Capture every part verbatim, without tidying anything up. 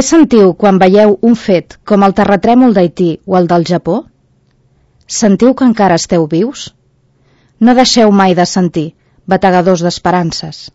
sentiu quan veieu un fet com el terratrèmol d'Haití o el del Japó? Sentiu que encara esteu vius? No deixeu mai de sentir, bategadors d'esperances.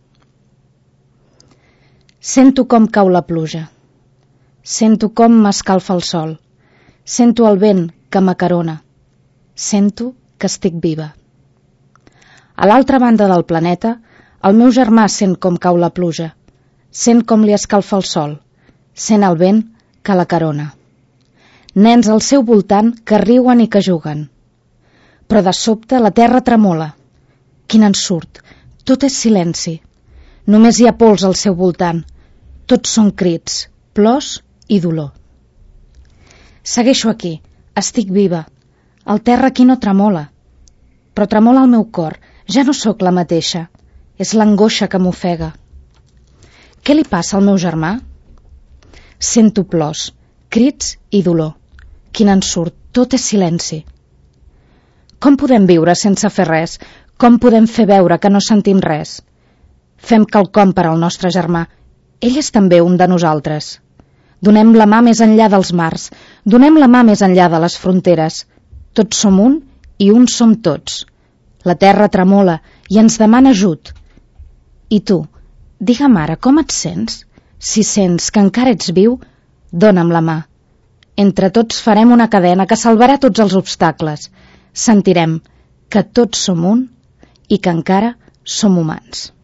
Sento com cau la pluja. Sento com m'escalfa el sol. Sento el vent que m'acarona. Sento que estic viva. A l'altra banda del planeta, el meu germà sent com cau la pluja. Sent com li escalfa el sol. Sent el vent que l'acarona. Nens al seu voltant que riuen i que juguen. Però de sobte la terra tremola. Quin ensurt! Tot és silenci. Només hi ha pols al seu voltant. Tots són crits, plors i dolor. Segueixo aquí, estic viva. El terra aquí no tremola. Però tremola el meu cor. Ja no sóc la mateixa. És l'angoixa que m'ofega. Què li passa al meu germà? Sento plors, crits i dolor. Quin ensurt, tot és silenci. Com podem viure sense fer res? Com podem fer veure que no sentim res? Fem quelcom per al nostre germà. Ell és també un de nosaltres. Donem la mà més enllà dels mars. Donem la mà més enllà de les fronteres. Tots som un i un som tots. La terra tremola i ens demana ajut. I tu, digue'm ara, com et sents? Si sents que encara ets viu, dona'm la mà. Entre tots farem una cadena que salvarà tots els obstacles. Sentirem que tots som un i que encara som humans.